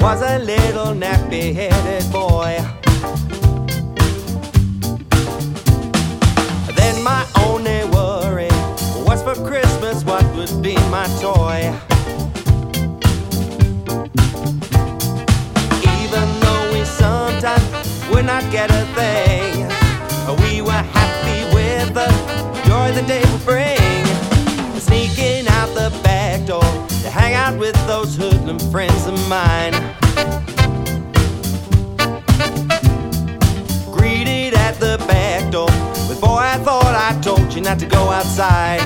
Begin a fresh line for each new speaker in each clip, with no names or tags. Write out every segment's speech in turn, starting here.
was a little nappy-headed boy. Then my only worry was for Christmas what would be my toy. Even though we sometimes would not get a thing, we were happy with the joy the day would bring. Sneaking out the back door to hang out with those hoodlum friends of mine. Greeted at the back door with, boy, I thought I told you not to go outside.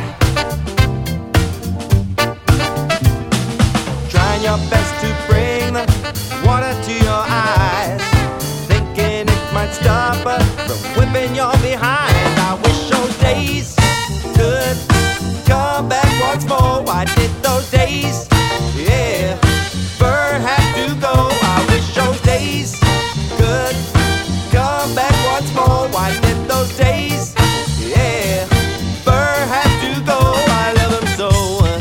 Trying your best to bring the water to your eyes, thinking it might stop us from whipping your behind. I wish those days could come back once more. Why did those days, yeah, ever have to go? I wish those days could come back once more. Why did those days, yeah, ever have to go? I love them so.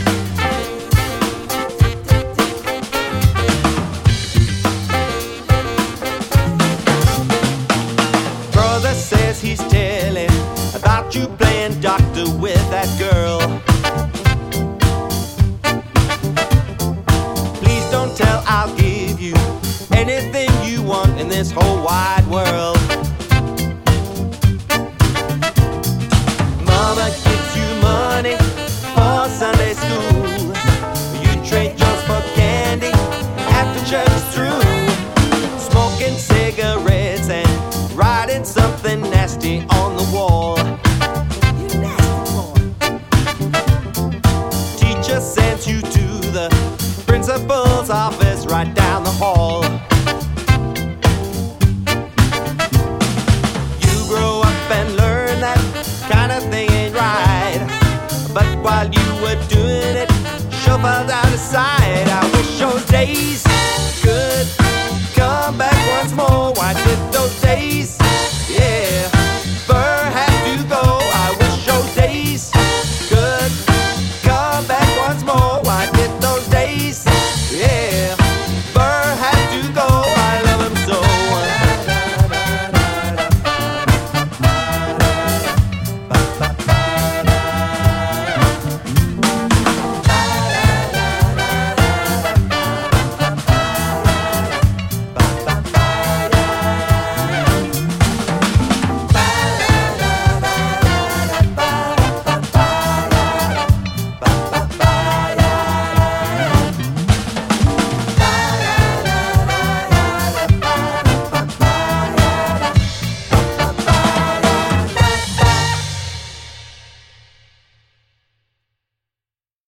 Brother says he's telling about you playing doctor with that girl. Please don't tell, I'll give you anything you want in this whole wide world. Mama gives you money for Sunday school. You trade yours for candy after church is through. Smoking cigarettes and writing something nasty on the wall. You nasty boy. Teacher sends you to the principal's office right down the hall. You grow up and learn that kind of thing ain't right, but while you were doing it, sure fell out of sight. I wish those days could come back once more. Why did those days